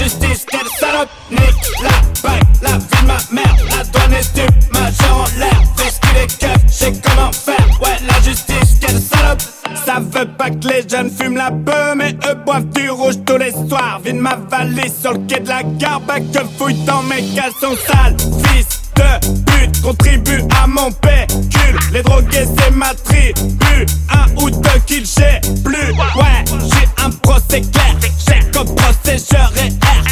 justice, quelle salope. Nique la bague, la vie de ma mère. La douane est stup, majeur en l'air. Fais ce qu'il est keuf, j'sais comment faire. Ouais, la justice, quelle salope. Ça veut pas que les jeunes fument la beuh, mais eux boivent du rouge tous les soirs. Vide ma valise sur le quai de la gare, bah que fouille dans mes caleçons sales. Fils de pute, contribue à mon pécule. Les drogués c'est ma tribu. Un ou deux kills j'ai plus. Ouais, j'ai un procès clair. J'ai comme procès je